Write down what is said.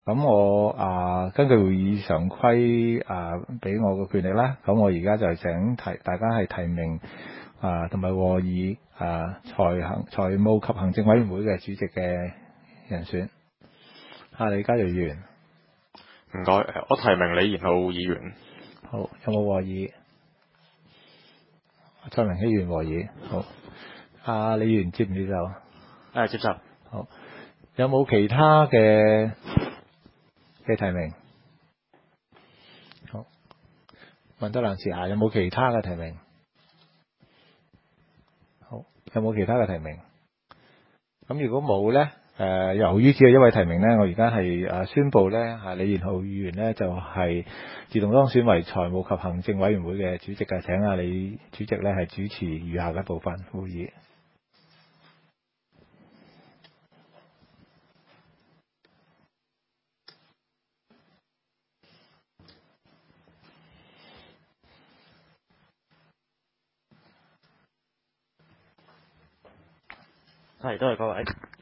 咁我根據會議常規俾我嘅權力啦，咁我而家就請大家係提名同埋和議財務及行政委員會嘅主席嘅人選。李家睿議員， 唔該，我提名李賢浩議員。 好，有冇和議？蔡明熙議員和議。好，李議員接唔接受？ 接受。 好，有冇其他嘅提名？好，問多兩次有冇其他嘅提名？好，有冇其他嘅提名？咁如果冇咧，由於只有一位提名咧，我而家係宣布咧，李賢浩議員咧就係自動當選為財務及行政委員會嘅主席嘅，請李主席咧係主持餘下嘅部分會議。 係，多謝各位。